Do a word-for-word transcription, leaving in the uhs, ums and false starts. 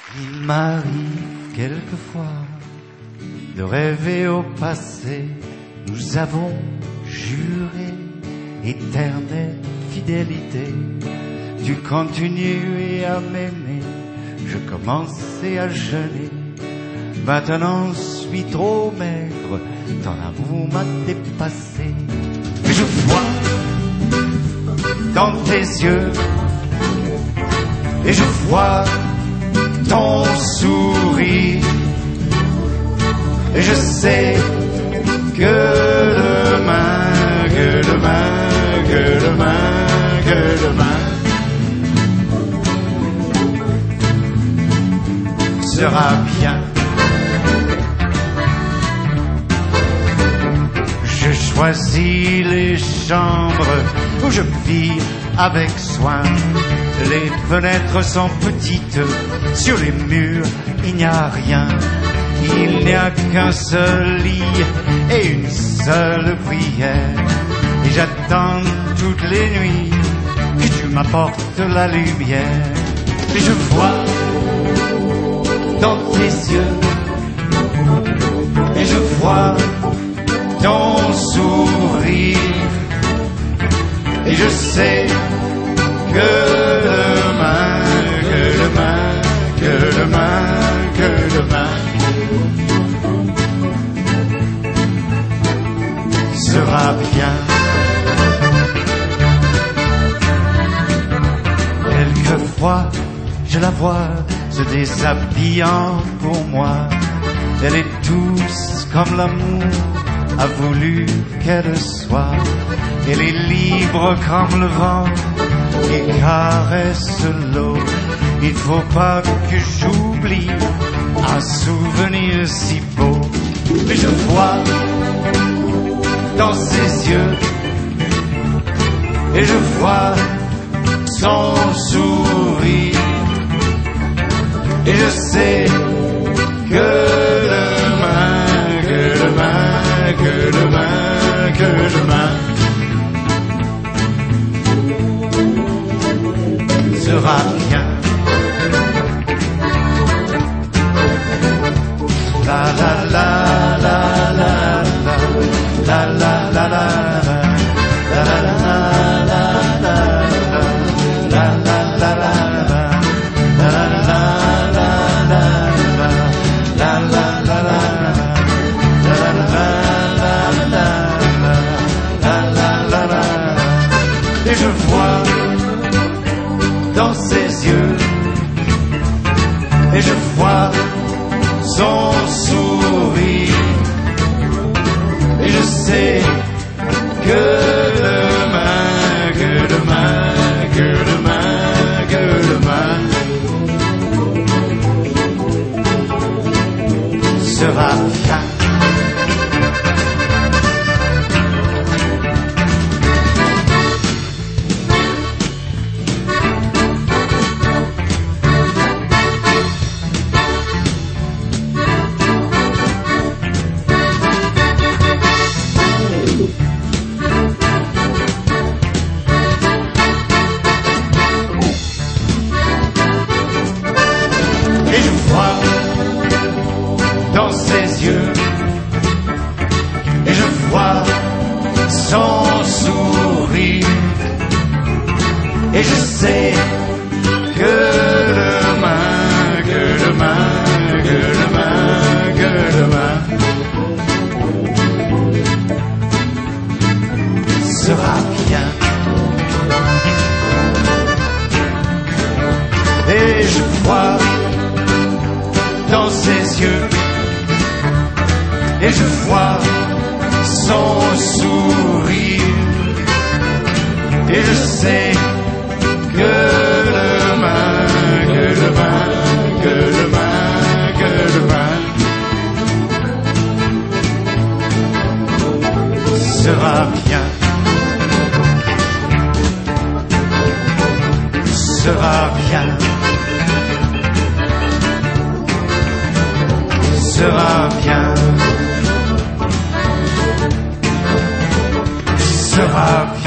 Il m'arrive quelquefois de rêver au passé. Nous avons juré éternelle fidélité. Tu continues à m'aimer, je commençais à jeûner. Maintenant je suis trop maigre, ton amour m'a dépassé. Mais je vois dans tes yeux, et je vois ton sourire, et je sais que demain, que demain, que demain, que demain sera bien. Je choisis les chambres où je vis avec soin. Les fenêtres sont petites, sur les murs il n'y a rien. Il n'y a qu'un seul lit et une seule prière. Et j'attends toutes les nuits que tu m'apportes la lumière. Et je vois dans tes yeux, et je vois ton sourire, et je sais que demain, que demain, que demain, que demain sera bien. Quelquefois, je la vois se déshabillant pour moi. Elle est douce comme l'amour a voulu qu'elle soit. Elle est libre comme le vent et caresse l'eau. Il faut pas que j'oublie un souvenir si beau. Mais je vois dans ses yeux, et je vois son sourire, et je sais que demain, que demain, que demain, que demain sera bien. La la la la la la la la la la la la et je vois dans ses yeux, et je vois son sourire, et je sais que demain, que demain, que demain, que demain sera bien. Son sourire, et je sais que demain, que demain, que demain, que demain sera bien. Et je vois dans ses yeux, et je vois son sourire, et je sais que demain, que demain, que demain, que demain sera bien, sera bien, sera bien. Sera